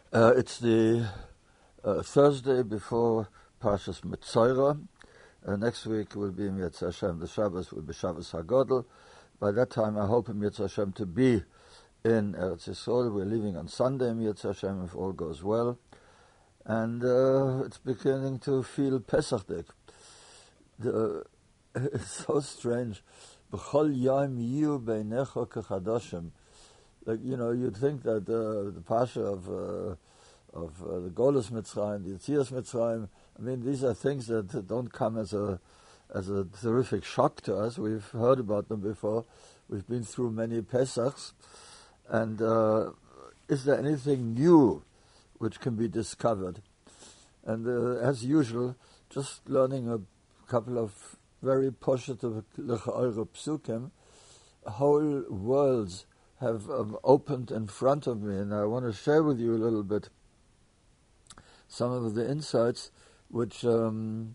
It's the Thursday before Parshas Metzora. Next week will be Yetz Hashem. The Shabbos will be Shabbos HaGodel. By that time, I hope Yetz Hashem to be in Eretz Yisrael. We're leaving on Sunday, Yetz Hashem, if all goes well. And it's beginning to feel Pesachdik. It's so strange. B'chol yom yiyu beinecha kechadashim. Like, you'd think that the Pasha of the Golus Mitzrayim, the Yetzias Mitzrayim, I mean, these are things that don't come as a terrific shock to us. We've heard about them before. We've been through many Pesachs. And is there anything new which can be discovered? And as usual, just learning a couple of very positive l'cha'ora psukim, whole worlds have opened in front of me, and I want to share with you a little bit some of the insights which came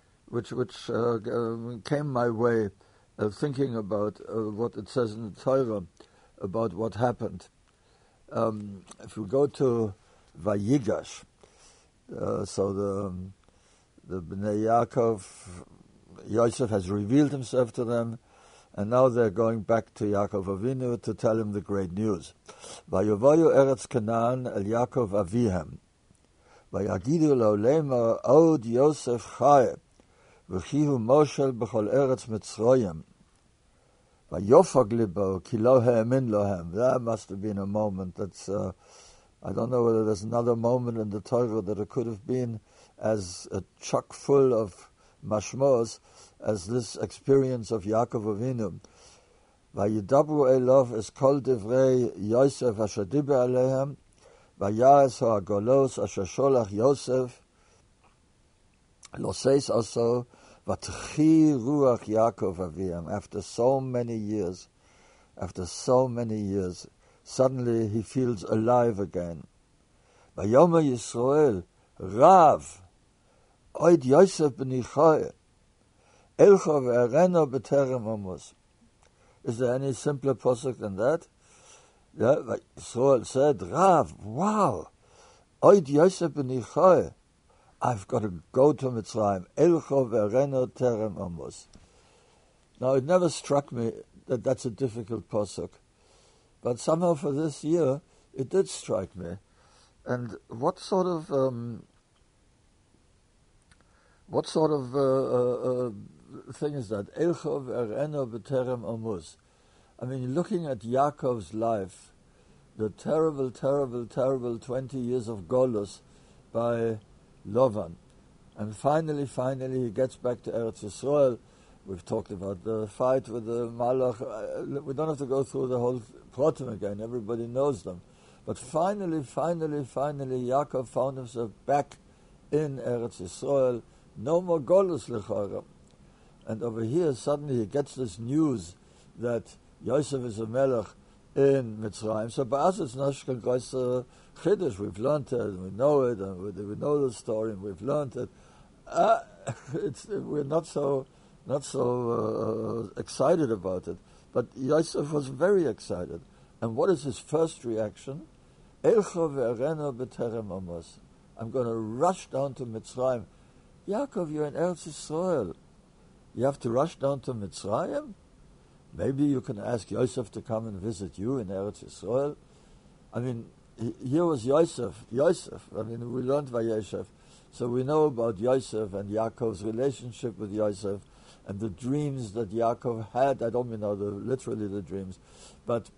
my way, thinking about what it says in the Torah about what happened. If we go to Vayigash, so the Bnei Yaakov, Yosef has revealed himself to them, and now they're going back to Yaakov Avinu to tell him the great news. Vayovayu Eretz Canaan el Yaakov Avihem. Vayagidu lo lema od Yosef Chai. V'chihu Moshel b'chol Eretz Mitzrayim. Vayofag libo ki lo ha'emin lohem. That must have been a moment that's, I don't know whether there's another moment in the Torah that it could have been as chock full of mashmos as this experience of Yaakov Avinu. Vayidabru elov es kol divrei Yosef asher diber alehem, vayas ha'agolos asher sholach Yosef, loseis also, vatchi ruach Yaakov Avihem. After so many years, suddenly he feels alive again. Vayomer Yisrael, Rav, oid Yosef b'nichai, Elcha ve'arena b'terem amos. Is there any simpler pasuk than that? Yeah, like Yisrael said, Rav, wow, oid Yosef b'nichai, I've got to go to Mitzrayim. Elcha ve'arena terem amos. Now, it never struck me that that's a difficult pasuk, but somehow for this year, it did strike me. And what sort of thing is that? Elcha ve'arena b'terem amos. I mean, looking at Yaakov's life, the terrible 20 years of Golus by Lavan, and finally he gets back to Eretz Yisrael. We've talked about the fight with the Malach. We don't have to go through the whole Protim again. Everybody knows them. But finally, Yaakov found himself back in Eretz Yisrael. No more Golus l'chara. And over here, suddenly he gets this news that Yosef is a melech in Mitzrayim. So by us, it's not a größer chiddush. We've learned it, and we know it, and we know the story, and we've learned it. We're not so excited about it. But Yosef was very excited. And what is his first reaction? Elcha ve'arena b'terem amos. I'm going to rush down to Mitzrayim. Yaakov, you're in Eretz Yisrael. You have to rush down to Mitzrayim? Maybe you can ask Yosef to come and visit you in Eretz Yisrael. I mean, here was Yosef. I mean, we learned Vayeshev. So we know about Yosef and Yaakov's relationship with Yosef and the dreams that Yaakov had. I don't mean literally the dreams, but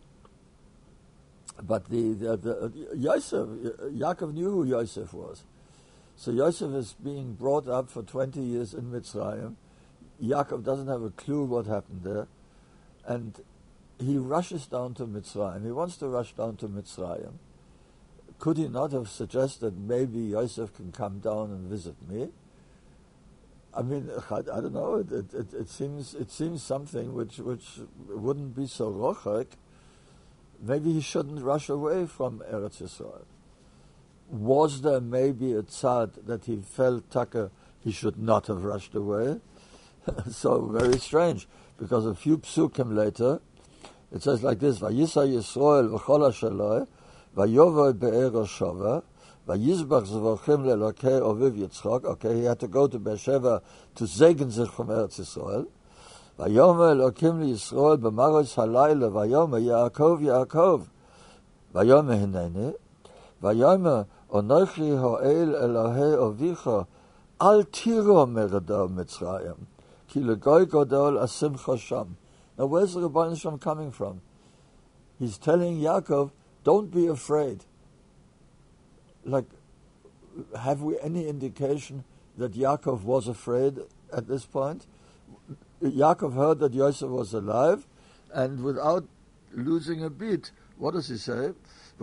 the Yosef, Yaakov knew who Yosef was. So Yosef is being brought up for 20 years in Mitzrayim. Yaakov doesn't have a clue what happened there. And he rushes down to Mitzrayim. He wants to rush down to Mitzrayim. Could he not have suggested maybe Yosef can come down and visit me? I mean, I don't know. It seems something which wouldn't be so rochek. Maybe he shouldn't rush away from Eretz Yisrael. Was there maybe a tzad that he felt Tucker he should not have rushed away? So very strange, because a few psukim later, it says like this: Vayisa Yisrael v'chol hashaloi, vayovoy be'er Shova, Vayizbach zvachim lelokei oviv Yitzchak. Okay, he had to go to Beersheba to zegen sich from Eretz Yisrael. Vayomer Elokim liyisrael b'maros halayla. Vayomer Yaakov Yaakov. Vayomer hineni. Vayomer onochi ho'el Elohei ovicha. Al tiro meradav Mitzrayim. Ki legoy godol asimcha sham. Now where's the Rebbeinu Shalom coming from? He's telling Yaakov, don't be afraid. Like, have we any indication that Yaakov was afraid at this point? Yaakov heard that Yosef was alive, and without losing a beat, what does he say?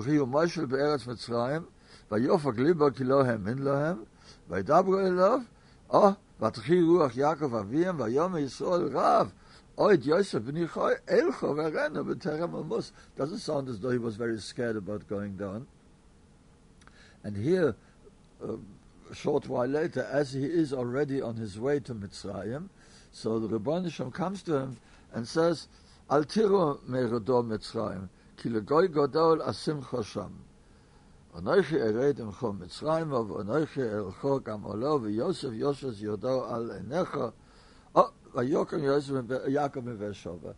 ותחי רוח יעקב אביהם ויאמר ישראל רב oid Yosef b'nichai elcho v'arena b'terem amos. Doesn't sound as though he was very scared about going down. And here, a short while later, as he is already on his way to Mitzrayim, so the Rebbeinu Shalom comes to him and says, Al tiro me'redo Mitzrayim, ki legoy godol asimcha sham. Anoichi ered imcho Mitzrayim, v'anoichi elcho gam olo, v'Yosef Yosef yodo al enecha. Oh, v'yokem Yosef Yaakov in Beersheba.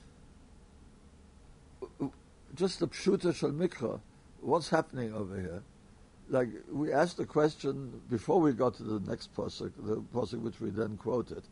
Just the pshuta shel mikra. What's happening over here? Like, we asked the question before we got to the next pasuk, the pasuk which we then quoted.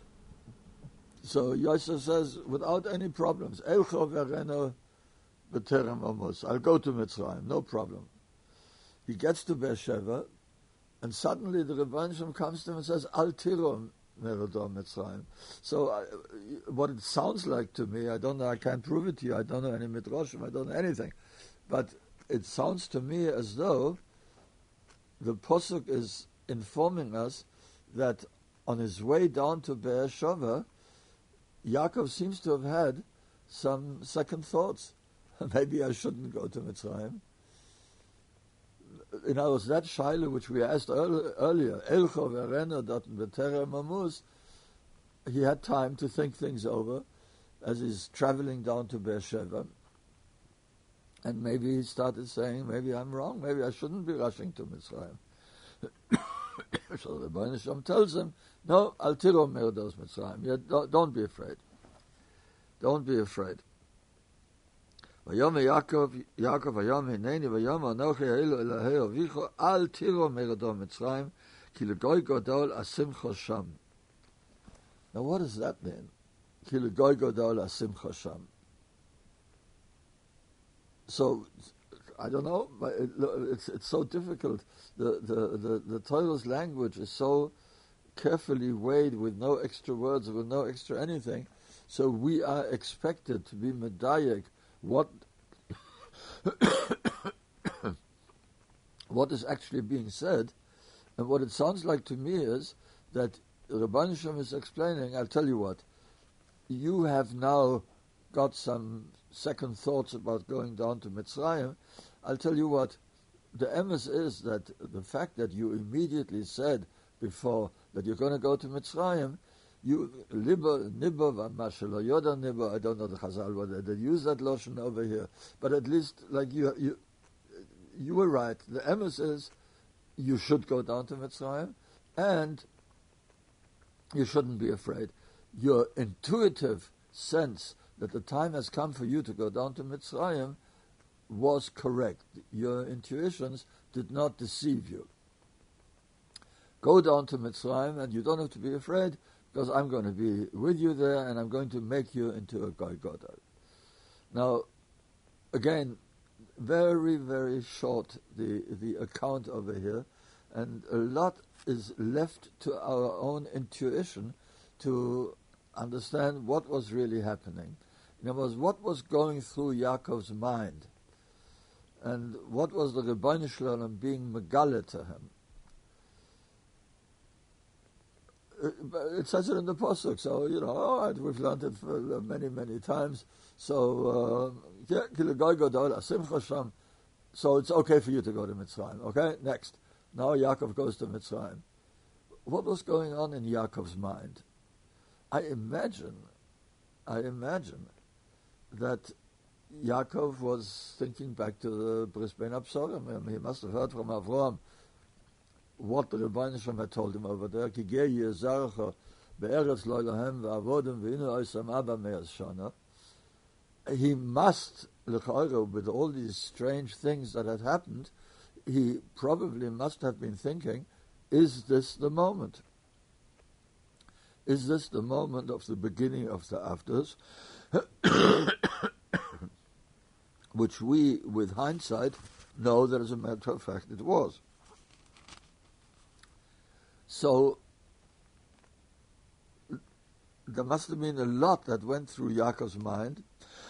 So Yosef says, without any problems, Elcho v'arena b'terem amos. I'll go to Mitzrayim, no problem. He gets to Beersheba, and suddenly the Rebbeinu Shalom comes to him and says, Al tiro me'redo Mitzrayim. So what it sounds like to me, I don't know, I can't prove it to you, I don't know any midrashim, I don't know anything, but it sounds to me as though the pasuk is informing us that on his way down to Beersheba, Yaakov seems to have had some second thoughts. Maybe I shouldn't go to Mitzrayim. In other words, that shaila which we asked earlier, Elcho v'arena daten b'terem amos, he had time to think things over as he's traveling down to Beersheba. And maybe he started saying, maybe I'm wrong, maybe I shouldn't be rushing to Mitzrayim. So the Rebbeinu Shalom tells him, no, al tiro me'redos Mitzrayim. Don't be afraid. Don't be afraid. Vayomer Yaakov vayomer hineni vayomer anochi ha'elu Elohei avicha al tiro me'redo Mitzrayim ki legoy godol asimcha sham. Now what does that mean? Ki legoy godol asimcha sham. So, I don't know, but it's so difficult. The Torah's language is so carefully weighed with no extra words, with no extra anything. So we are expected to be medayek what what is actually being said. And what it sounds like to me is that Rebbeinu Shalom is explaining, I'll tell you what, you have now got some second thoughts about going down to Mitzrayim. I'll tell you what, the emes is that the fact that you immediately said before that you're going to go to Mitzrayim, you liba nibba v'mashelo yoda nibba. I don't know the Chazal whether they use that lotion over here, but at least like you were right. The emes is you should go down to Mitzrayim, and you shouldn't be afraid. Your intuitive sense that the time has come for you to go down to Mitzrayim was correct. Your intuitions did not deceive you. Go down to Mitzrayim, and you don't have to be afraid, because I'm going to be with you there, and I'm going to make you into a Goy Godel. Now, again, very, very short, the account over here, and a lot is left to our own intuition to understand what was really happening. In other words, what was going through Yaakov's mind, and what was the Rebbeinu Shalom being megale to him. It says it in the pasuk, so we've learned it for many, many times. So so it's okay for you to go to Mitzrayim. Okay, next. Now Yaakov goes to Mitzrayim. What was going on in Yaakov's mind? I imagine that Yaakov was thinking back to the Bris Bein Absalom. He must have heard from Avraham what the Rebbeinu Shem had told him over there. Ki gei yezarcha be'eretz lo lahem ve'avodim ve'inu oisam abba me'ez shana. He must, with all these strange things that had happened, he probably must have been thinking, is this the moment? Is this the moment of the beginning of the afters? Which we, with hindsight, know that as a matter of fact it was. So, there must have been a lot that went through Yaakov's mind.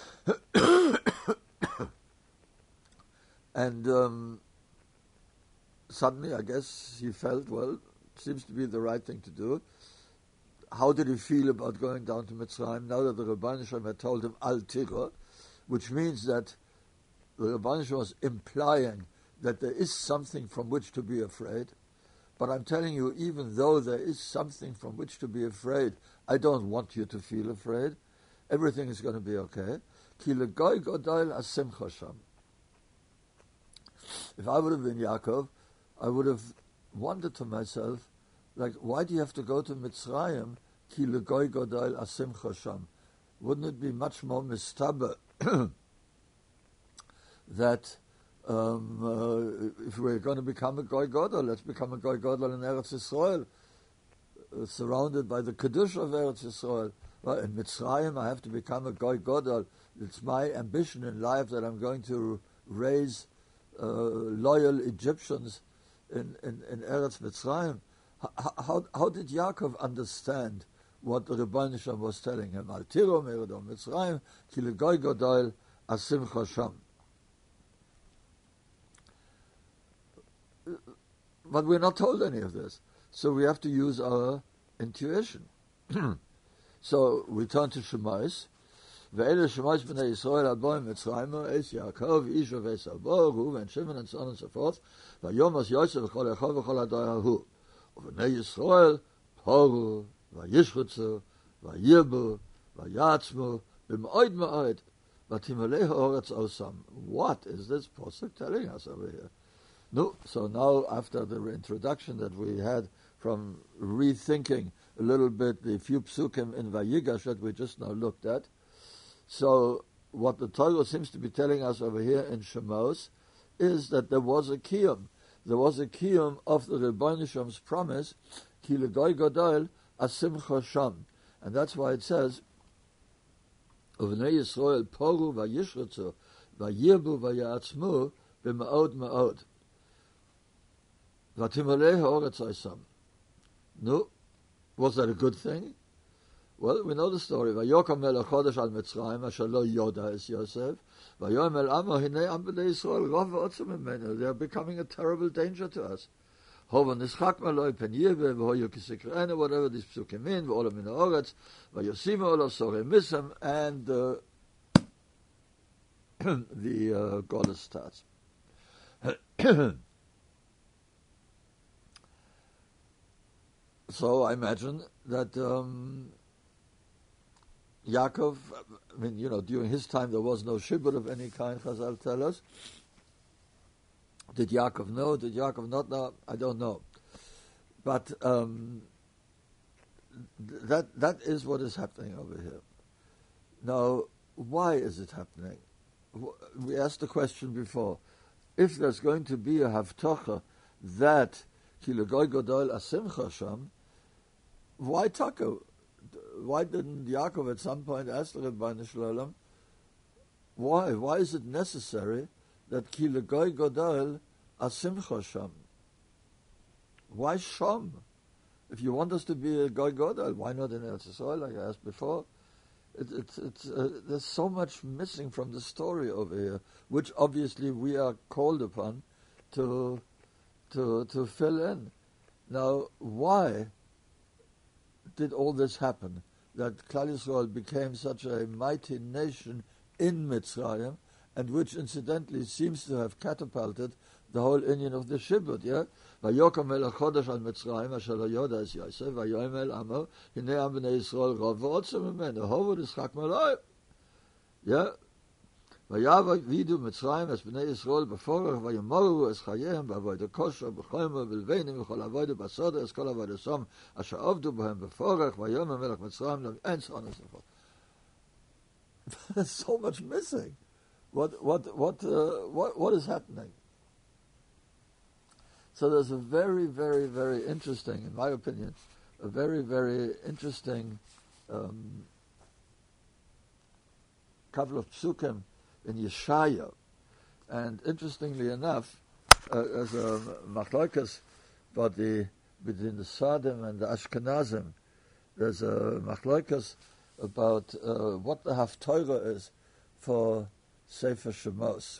And suddenly, I guess, he felt, well, it seems to be the right thing to do. How did he feel about going down to Mitzrayim now that the Rebbeinu Shem had told him, Al Tira, which means that the Rebbeinu Shem was implying that there is something from which to be afraid. But I'm telling you, even though there is something from which to be afraid, I don't want you to feel afraid. Everything is going to be okay. Ki legoy godol asimcha sham. If I would have been Yaakov, I would have wondered to myself, like, why do you have to go to Mitzrayim? Ki legoy godol asimcha sham. Wouldn't it be much more mistaber that if we're going to become a Goy Godol, let's become a Goy Godol in Eretz Yisrael, surrounded by the Kedusha of Eretz Yisrael. Well, in Mitzrayim, I have to become a Goy Godol. It's my ambition in life that I'm going to raise loyal Egyptians in Eretz Mitzrayim. How did Yaakov understand what the Rebbeinu Shem was telling him? Al tiro meredom Mitzrayim, ki legoy godol asimcha sham. But we're not told any of this. So we have to use our intuition. So we turn to Shemais. Ve'ele Shemais b'nei Yisrael aboim Mitzrayim, es Yaakov, Isha v'esabo, Reuven, Shimon, and so on and so forth. V'yom as Yosef v'chol echov v'chol adoyahu. U'v'nei Yisrael, poru, v'yishchutzu, v'yirbu, v'yatzmu, b'ma'od ma'od, v'timalei ha'oretz osam. What is this pasuk telling us over here? No, so now after the introduction that we had from rethinking a little bit the few psukim in Vayigash that we just now looked at, so what the Torah seems to be telling us over here in Shemos is that there was a kiyum. There was a kiyum of the Rebbeinu Shem's promise, ki legoy godol asimcha sham. And that's why it says, Uvnei Yisrael poru vayishretzu vayirbu vayatzmu b'ma'od ma'od. No, was that a good thing? Well, we know the story. Vayokam melech chodesh al Mitzrayim asher lo yoda es Yosef. Vayom el amo hinei am b'nei Yisrael rav v'otzim imenu. They are becoming a terrible danger to us. Hova nischak maloi pen yirve v'hoyu kisikreinu, whatever these psukim mean, v'olam min ha'oretz, v'yosimu ola sorei misam, and the goddess starts. So I imagine that Yaakov, I mean, during his time there was no shibud of any kind, Chazal tell us. Did Yaakov know? Did Yaakov not know? I don't know. But that is what is happening over here. Now, why is it happening? We asked the question before. If there's going to be a Havtocha that Ki legoy godol asimcha sham, why taka? Why didn't Yaakov at some point ask the Rebbeinu Shalom, why? Why is it necessary that Ki legoy godol asimcha sham? Why sham? If you want us to be a goy godol, why not in Eretz Yisrael, like I asked before? There's so much missing from the story over here, which obviously we are called upon to fill in. Now, why did all this happen? That Klal Yisrael became such a mighty nation in Mitzrayim, and which incidentally seems to have catapulted the whole Indian of the Shibud, yeah? Vayokam melech chodesh al Mitzrayim asher lo yoda es Yosef, vayomer el amo, hinei am b'nei Yisrael rav v'otzim imenu, hovu nischak maloi. Yeah? Vayava vidu Mitzrayim es bnei Yisrael beforach vayemoru es chayem v'avodah kosher b'chomer v'lveinim v'chol avodah basoda es kol avodah som asher avdu b'hem beforach vayomer melech Mitzrayim and so on and so forth. There's so much missing. What is happening? So there's a very, very, very interesting, in my opinion, a very, very interesting couple of psukim in Yeshaya. And interestingly enough, there's a machlokas between the Sadim and the Ashkenazim. There's a machlokas about what the Haftorah is for Sefer Shemos.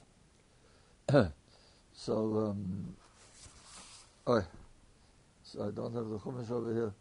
So I don't have the Chumash over here.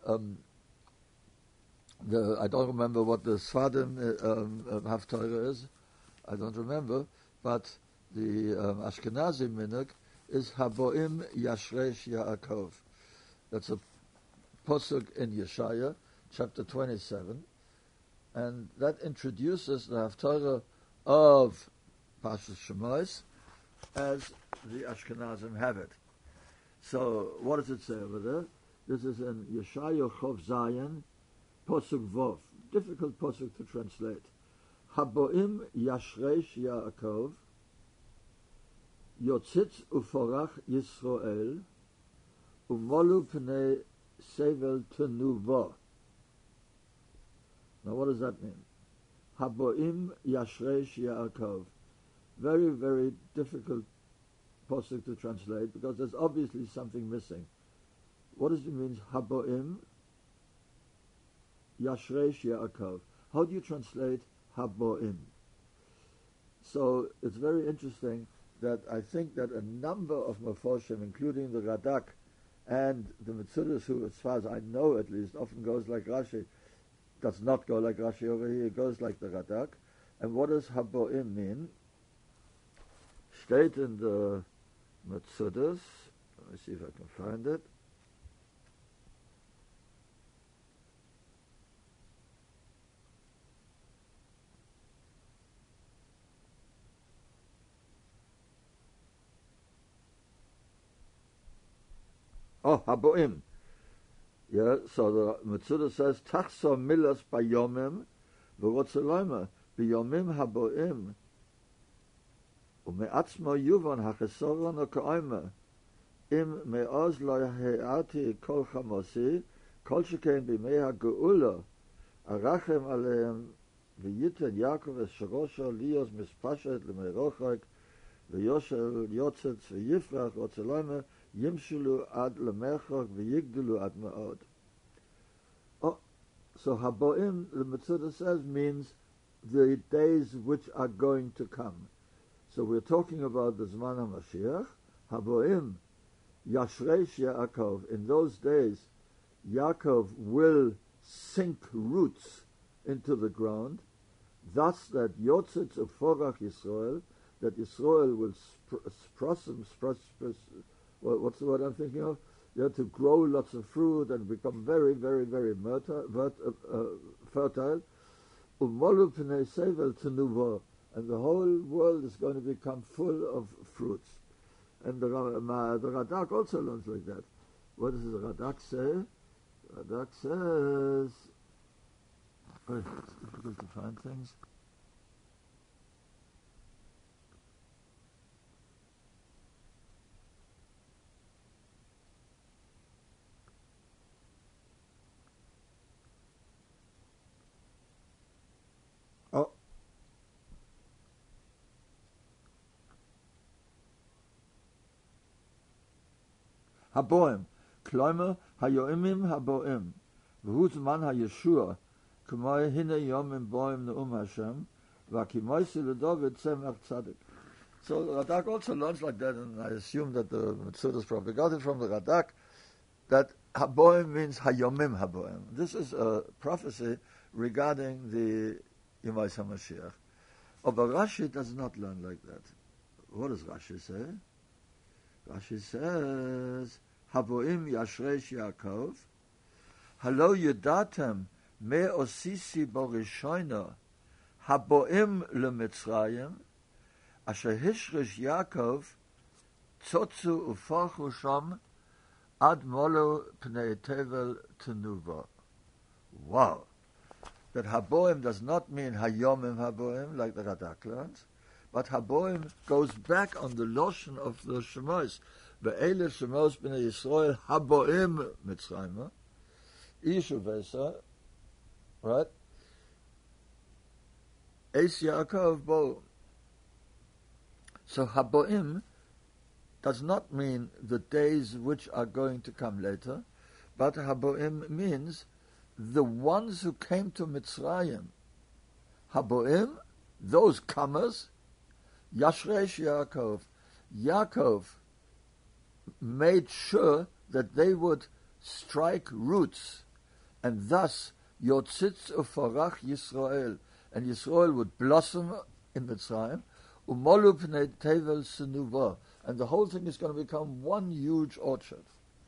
I don't remember what the Sfadim Haftorah is. I don't remember. But the Ashkenazi minhag is Haboim Yashresh Yaakov. That's a pasuk in Yeshaya, chapter 27. And that introduces the Haftarah of Parshas Shemos as the Ashkenazim have it. So, what does it say over there? This is in Yeshaya Chov Zayin, Pasuk Vov. Difficult pasuk to translate. Haboim Yashresh Yaakov, Yotzitz Uforach Yisrael, Umolu Pnei Sevel Tenuva. Now, what does that mean? Haboim Yashresh Yaakov. Very, very difficult pasuk to translate because there's obviously something missing. What does it mean? Haboim Yashresh Yaakov. How do you translate Haboim? So it's very interesting that I think that a number of Meforshim, including the Radak and the Metzudas, who, as far as I know at least, often goes like Rashi, does not go like Rashi over here, it goes like the Radak. And what does Haboim mean? Steht in the Metzudas. Let me see if I can find it. Oh, Haboim. Yeah, so the Metzudah says, Tachso milas bayomim, v'rotzeloyma, bayomim haboim, u'me'atzmo yuvan ha'chesoron o'ka'oyma, im me'oz lo he'ati kol chamosi, kol sheken b'mei ha'ge'ula, arachem aleim, v'yiten Yaakov es shrosho lios mispashet l'meirochak, v'yosher yotzetz v'yifrach rotzeloyma, Yimshulu ad lemechok v'yigdulu ad ma'od. Oh, so Haboim, the Metzudah says, means the days which are going to come. So we're talking about the Zman HaMashiach. Haboim, Yashresh Yaakov. In those days, Yaakov will sink roots into the ground, thus that Yotzitz Uforach Yisrael, that Yisrael will what's the word I'm thinking of? You have to grow lots of fruit and become very, very, very fertile. Umolu pnei sevel tenuva, and the whole world is going to become full of fruits. And the Radak also learns like that. What does the Radak say? Radak says, it's difficult to find things. Haboim, Kloimer hayoimim haboim, v'hu zman hayeshua, k'moi hine yomim boim ne'um Hashem, v'akimoisi l'David tzemach tzadik. So the Radak also learns like that, and I assume that the Metzudas probably got it from the Radak, that haboim means hayomim haboim. This is a prophecy regarding the Yemais HaMashiach. But Rashi does not learn like that. What does Rashi say? Rashi says, Haboim Yashresh Yaakov, Halo Yudatem Me Osisi Borishoina, Haboim leMitzrayim, asher hishrish Yaakov, tzotzu ufachu sham, ad molo pnei tevel tenuva. Wow. That Haboim does not mean Hayomim Haboim, like the Radak learns, but Haboim goes back on the Loshen of the Shemos. Ve'ele Shemos b'nei Yisrael Haboim Mitzrayim. Ishu Vesa, right? Eis Yaakov Bo. So Haboim does not mean the days which are going to come later, but Haboim means the ones who came to Mitzrayim. Haboim, those comers, Yashresh Yaakov. Yaakov made sure that they would strike roots, and thus Yotzitz ufarach Yisrael, and Yisrael would blossom in Mitzrayim, umolu pnei tevel senuva, and the whole thing is going to become one huge orchard.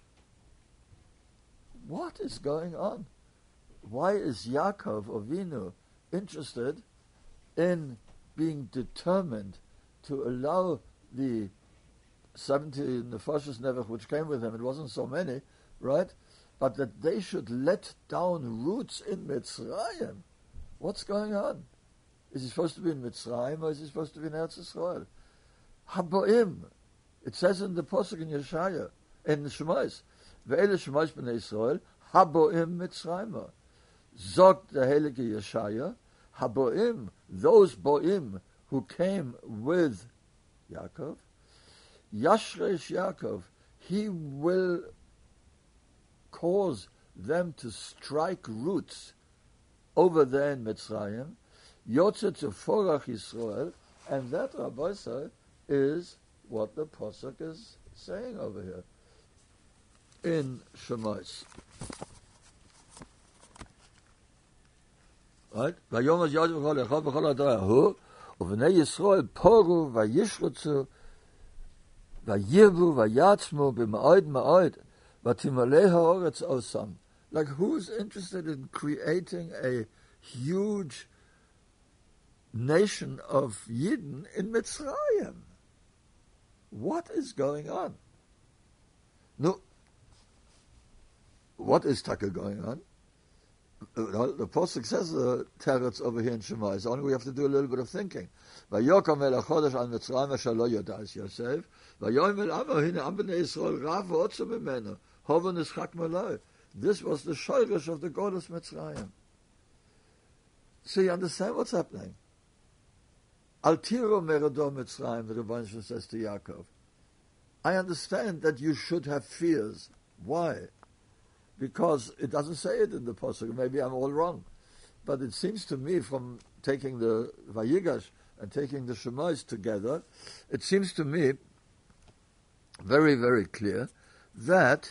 What is going on? Why is Yaakov Avinu interested in being determined to allow the 70 nefashos nevach which came with him? It wasn't so many, right? But that they should let down roots in Mitzrayim. What's going on? Is he supposed to be in Mitzrayim or is he supposed to be in Eretz Yisrael? Haboim. It says in the Pasuk in Yeshaya, in Shemais, Ve'ele Shemais b'nei Yisrael, Haboim Mitzrayim. Zog the Heilige Yeshaya, Haboim, those Boim who came with Yaakov, Yashresh Yaakov, he will cause them to strike roots over there in Mitzrayim, Yotzet Forach Yisrael, and that, Rabbi said, is what the Pasuk is saying over here in Shemais. Right? Vayom Yad v'chol echad v'chol adarahu, uvnei Yisrael poru vayishrutzu vayirvu vayatzmu b'ma'od ma'od v'timalei ha'oretz osam. Like, who's interested in creating a huge nation of Yidden in Mitzrayim? What is going on? No. What is Taka going on? The Pasuk says the teretz over here in Shemais. Only we have to do a little bit of thinking. Vayokam el hachodesh al Mitzrayim asher lo yodas Yosef. Vayoyim el amo hine am bnei Yisrael rav v'otzu mimenu hova nischak maloi. This was the shoyrish of the goddess Mitzrayim. So you understand what's happening? Al tiro meredo Mitzrayim, the Rebbeinu Shalom says to Yaakov. I understand that you should have fears. Why? Because it doesn't say it in the Pasuk. Maybe I'm all wrong. But it seems to me, from taking the Vayigash and taking the Shemais together, it seems to me very, very clear that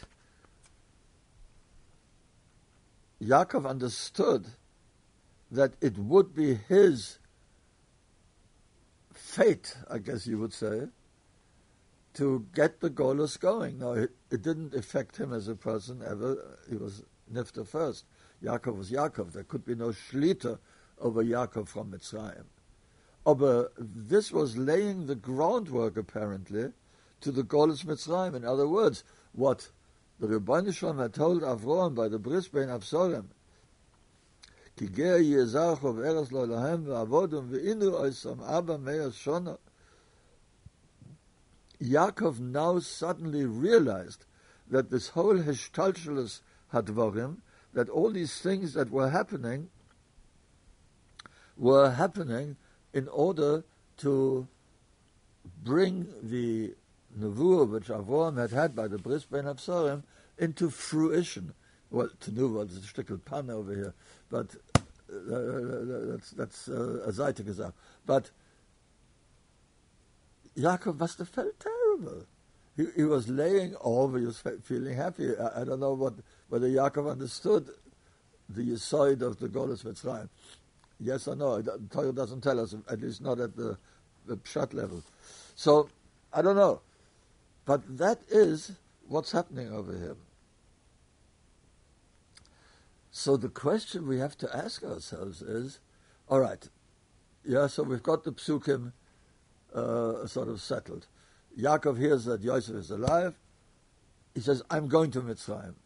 Yaakov understood that it would be his fate, I guess you would say, to get the Golus going. Now, it didn't affect him as a person ever. He was Nifta first. Yaakov was Yaakov. There could be no Shlita over Yaakov from Mitzrayim. But this was laying the groundwork, apparently, to the Golus Mitzrayim. In other words, what the Rebbeinu Shalom had told Avraham by the Bris Bein Avsorim, Ki gei yezachov eres lo lahem ve'avodum ve'inu oisam abba me'as shona. Yaakov now suddenly realized that this whole Hishtalshelus Hadvarim, that all these things that were happening in order to bring the Nevuah which Avraham had by the Bris Bein Avsorim into fruition. Well, Tenuva is a shtickle pan over here, but that's a Seite gesagt. But Yaakov must have felt terrible. He was laying over, he was feeling happy. I don't know whether Yaakov understood the side of the Golus Mitzrayim. Yes or no? The Torah doesn't tell us, at least not at the pshat level. So, I don't know. But that is what's happening over here. So the question we have to ask ourselves is, all right, Yeah, so we've got the psukim sort of settled. Yaakov hears that Yosef is alive. He says, I'm going to Mitzrayim.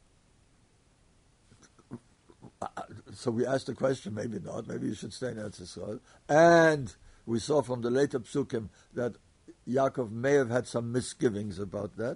So we asked the question, maybe not, maybe you should stay in Eretz Yisrael. And we saw from the later psukim that Yaakov may have had some misgivings about that.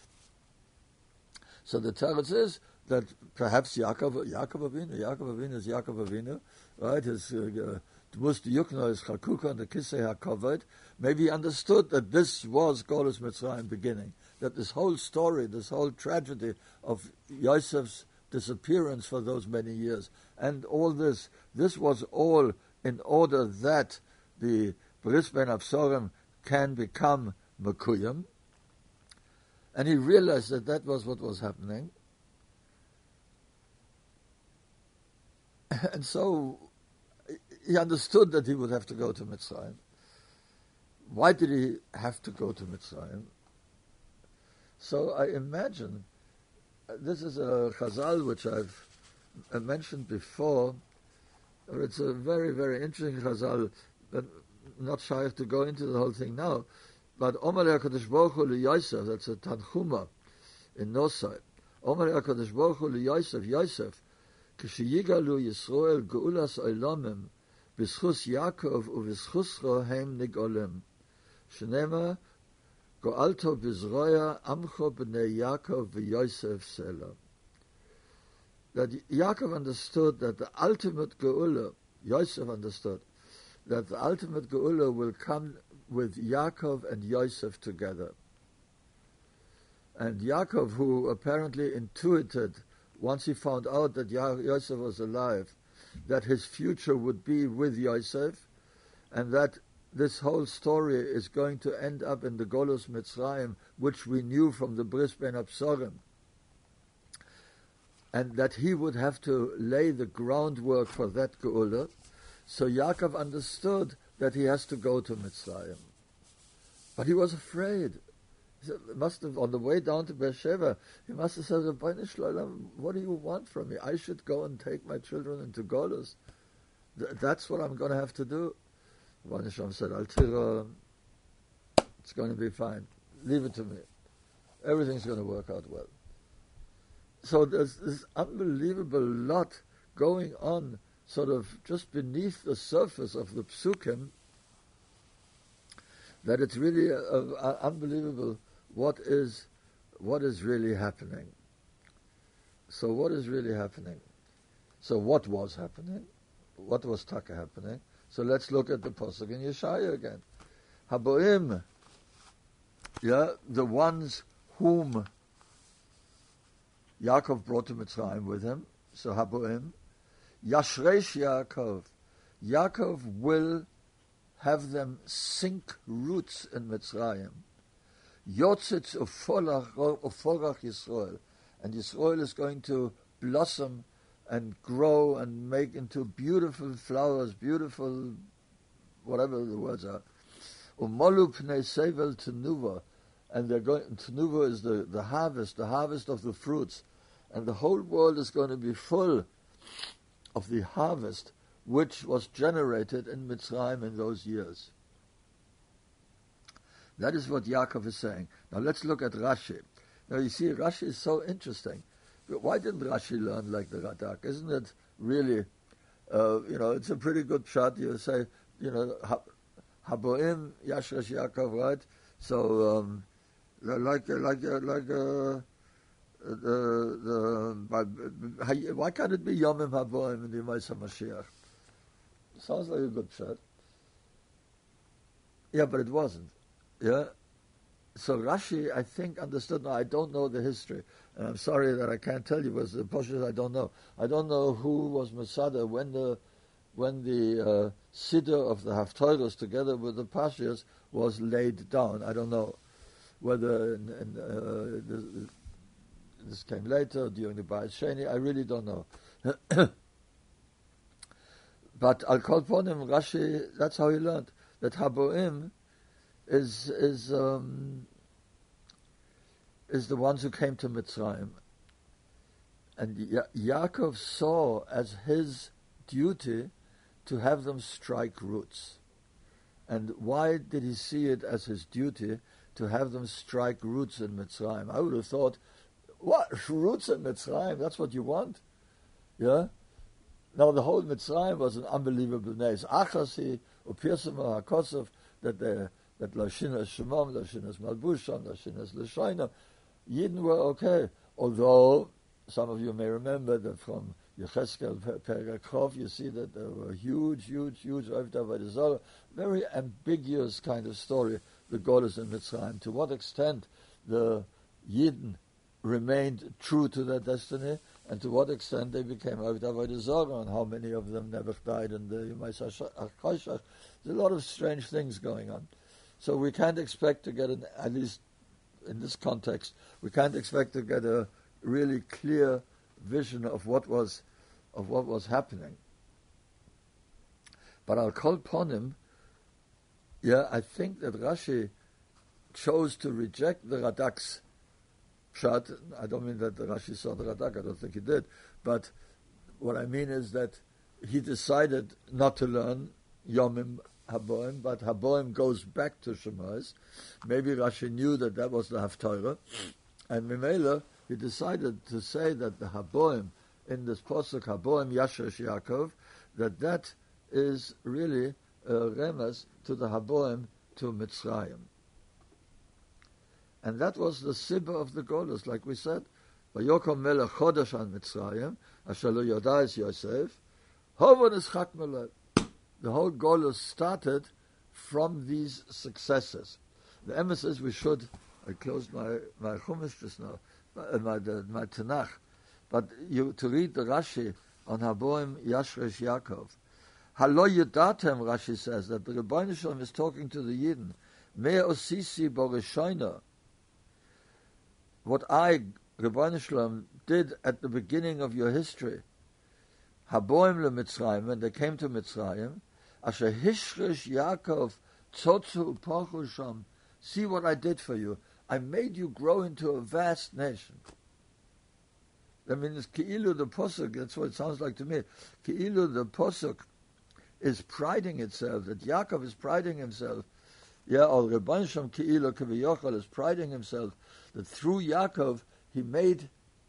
So the teretz is that perhaps Yaakov Avinu is Yaakov Avinu, right? His Dmus Yukno is Chakuka and the Kisei HaKavod. Maybe he understood that this was Golus Mitzrayim beginning, that this whole story, this whole tragedy of Yosef's disappearance for those many years, and all this was all in order that the Bris Ben Absorim can become Mekuyim. And he realized that that was what was happening. And so he understood that he would have to go to Mitzrayim. Why did he have to go to Mitzrayim? So I imagine, this is a chazal which I've mentioned before. It's a very, very interesting chazal, but not shy to go into the whole thing now. But Omer HaKadosh Baruch Hu LeYosef, that's a Tanchuma in Nosai. Omer HaKadosh Baruch Hu LeYosef, Yosef, Kishiyigalu Yisrael Geulas Olamim, B'schus Yaakov u'B'schusro Heim Nigolem. Shnema Go'alto B'zroya Amcho B'nei Yaakov v'Yosef Sela. That Yaakov understood that the ultimate Geula, Yosef understood, that the ultimate Geula will come with Yaakov and Yosef together. And Yaakov, who apparently intuited, once he found out that Yosef was alive, that his future would be with Yosef, and that this whole story is going to end up in the Golus Mitzrayim, which we knew from the Bris Ben Absorim, and that he would have to lay the groundwork for that Geula. So Yaakov understood that he has to go to Mitzrayim. But he was afraid. He must have, on the way down to Beersheba, he must have said, Rabbeinu Shlomo, what do you want from me? I should go and take my children into Golus. That's what I'm going to have to do. Rabbeinu Shlomo said, Al-Tira, it's going to be fine. Leave it to me. Everything's going to work out well. So there's this unbelievable lot going on sort of just beneath the surface of the psukim, that it's really unbelievable what is really happening. So what is really happening? So what was happening? What was taka happening? So let's look at the pasuk in Yeshaya again. Haboim, the ones whom Yaakov brought to Mitzrayim with him. So Haboim, Yashresh Yaakov. Yaakov will have them sink roots in Mitzrayim. Yotzitz uforach Yisrael. And Yisrael is going to blossom and grow and make into beautiful flowers, beautiful, whatever the words are. Umolu pnei sevel tenuva. And they're going, tenuva is the harvest of the fruits. And the whole world is going to be full of the harvest which was generated in Mitzrayim in those years. That is what Yaakov is saying. Now let's look at Rashi. Now you see, Rashi is so interesting. Why didn't Rashi learn like the Radak? Isn't it really, it's a pretty good shot. You say, Haboim, Yashresh Yaakov, right? So, why can't it be Yomim Haboim in the Yemaisa Mashiach? Sounds like a good shot. Yeah, but it wasn't. Yeah. So Rashi, I think, understood. Now, I don't know the history, and I'm sorry that I can't tell you. Because the Pashas I don't know. I don't know who was Masada when the Siddur of the Haftarahs together with the Pashas was laid down. I don't know whether this came later during the Bayis Sheni. I really don't know. But Al Kol Ponim, Rashi, that's how he learned that Haboim is the ones who came to Mitzrayim, and Yaakov saw as his duty to have them strike roots. And why did he see it as his duty to have them strike roots in Mitzrayim? I would have thought, what, roots in Mitzrayim? That's what you want? Yeah? Now the whole Mitzrayim was an unbelievable name. Achasi, Upirsim, HaKosov, that Lashinas Shemam, Lashinas Malbusham, Lashinas L'Shainam, Yidden were okay. Although, some of you may remember that from Yecheskel Perikov, you see that there were huge Oivda, very ambiguous kind of story, the Golos in Mitzrayim. To what extent the Yidden remained true to their destiny, and to what extent they became Oivda, and how many of them never died in the Yemais HaChoshech. There's a lot of strange things going on. So we can't expect to get, at least in this context, we can't expect to get a really clear vision of what was happening. But I'll call upon him. Yeah, I think that Rashi chose to reject the Radak's pshat. I don't mean that the Rashi saw the Radak. I don't think he did. But what I mean is that he decided not to learn Yomim Haboim, but Haboim goes back to Shemais. Maybe Rashi knew that was the Haftarah, and Mimela, he decided to say that the Haboim in this Pasuk, Haboim Yashesh Yaakov, that is really a remes to the Haboim to Mitzrayim. And that was the Sibba of the Golos, like we said. Vayokom Melech Chodesh an Mitzrayim, asher lo yodais Yosef, Hovon Ischak Melech. The whole Golos started from these successes. The emphasis we should, I closed my Chumash just now, my Tanakh, but to read the Rashi on Haboim Yashresh Yaakov. Halo Yedatem, Rashi says, that the Rebbeinu Shalom is talking to the Yidden. Me osisi boreshoina. What I, Rebbeinu Shalom, did at the beginning of your history. Haboim le Mitzrayim, when they came to Mitzrayim, asher hishresh Yaakov tzotzu upachu sham. See what I did for you. I made you grow into a vast nation. That means Ki'ilu the Posuk, that's what it sounds like to me. Ki'ilu the Posuk is priding itself, that Yaakov is priding himself. Yeah, or Rebbeinu Shalom Ki'ilu Kiviyachal is priding himself, that through Yaakov he made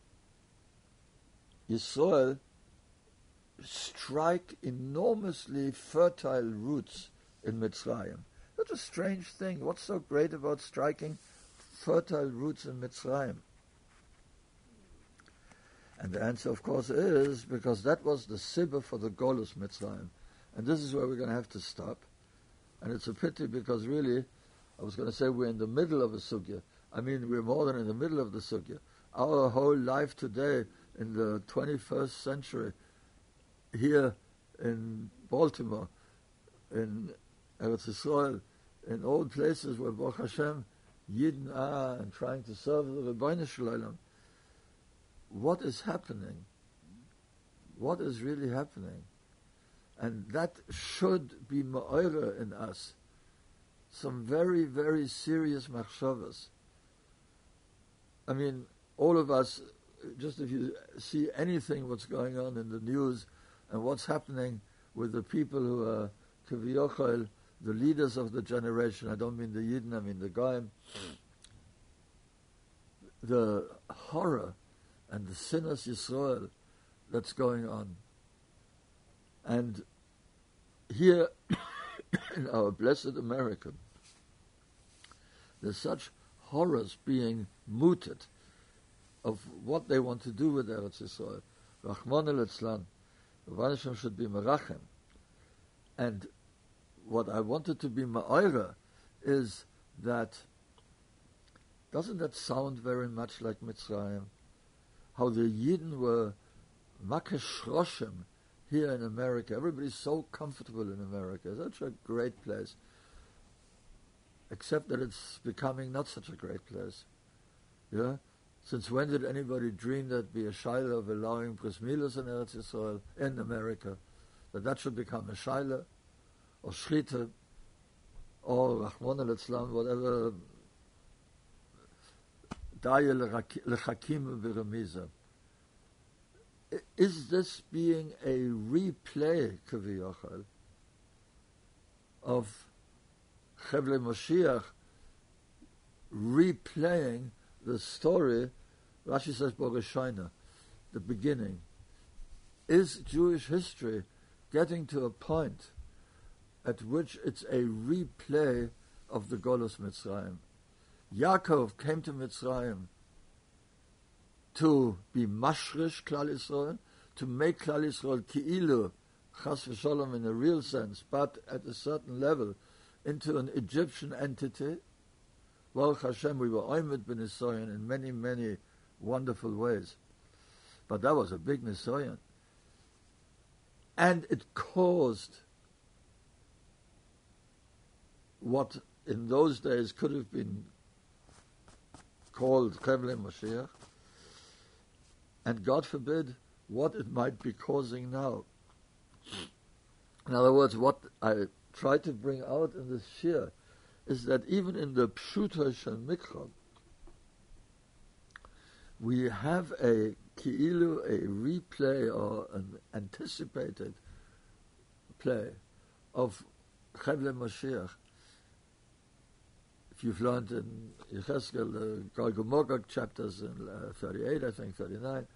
Yisrael strike enormously fertile roots in Mitzrayim. That's a strange thing. What's so great about striking fertile roots in Mitzrayim? And the answer, of course, is because that was the Sibba for the Golus Mitzrayim. And this is where we're going to have to stop. And it's a pity because really, I was going to say we're in the middle of a sugya. I mean, we're more than in the middle of the sugya. Our whole life today in the 21st century, here in Baltimore, in Eretz Yisrael, in all places where Baruch Hashem, Yidden are and trying to serve the Rebbeinu Shalom. What is happening? What is really happening? And that should be ma'ora in us. Some very, very serious machshavas. I mean, all of us, just if you see anything what's going on in the news and what's happening with the people who are Kiviyachal, the leaders of the generation, I don't mean the Yidden, I mean the Goyim, the horror and the sinas Yisrael that's going on. And here in our blessed America, there's such horrors being mooted of what they want to do with Eretz Yisrael. Rachmana litzlan, Rebbeinu Shalom should be merachem. And what I wanted to be ma'ira is that, doesn't that sound very much like Mitzrayim? How the Yidden were makesh roshim here in America. Everybody's so comfortable in America. Such a great place. Except that it's becoming not such a great place. Yeah? Since when did anybody dream that be a shaila of allowing bris milos in Eretz Yisrael, in America? That should become a shaila, or shrita, or Rachmana litzlan, whatever, daya lechakim v'remiza. is this being a replay, Kaviyachal, of Chevle Moshiach, replaying the story? Rashi says Boreshina, the beginning. Is Jewish history getting to a point at which it's a replay of the Golus Mitzrayim? Yaakov came to Mitzrayim to be mashrish Klal Yisrael, to make Klal Yisrael ki'ilu, chas v'sholom in a real sense, but at a certain level, into an Egyptian entity. Baruch Hashem, we were oimed b'nisoyan in many, many wonderful ways. But that was a big nisoyan. And it caused what in those days could have been called Chevle Moshiach, and God forbid what it might be causing now. In other words, what I try to bring out in this shir is that even in the Pshuta Shel Mikra, we have a ki'ilu, a replay or an anticipated play of Chevle Moshiach. If you've learned in Yechezkel, the Gog Magog chapters in 38, I think 39,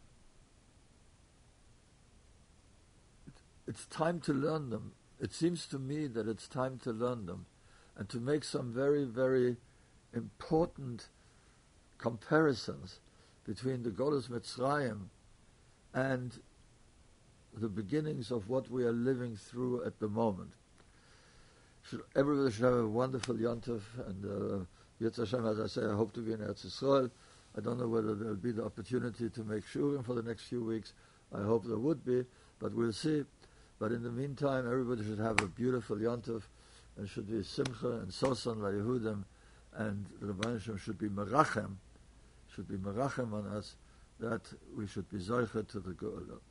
it's time to learn them. It seems to me that it's time to learn them and to make some very, very important comparisons between the Golus Mitzrayim and the beginnings of what we are living through at the moment. Everybody should have a wonderful Yontif, and Yetz Hashem, as I say, I hope to be in Eretz Yisrael. I don't know whether there will be the opportunity to make shurim for the next few weeks. I hope there would be, but we'll see. But in the meantime, everybody should have a beautiful Yontif, and should be Simcha and Sosan LaYehudim, and the Rebbeinu Shem should be merachem on us, that we should be zoicha to the Geula.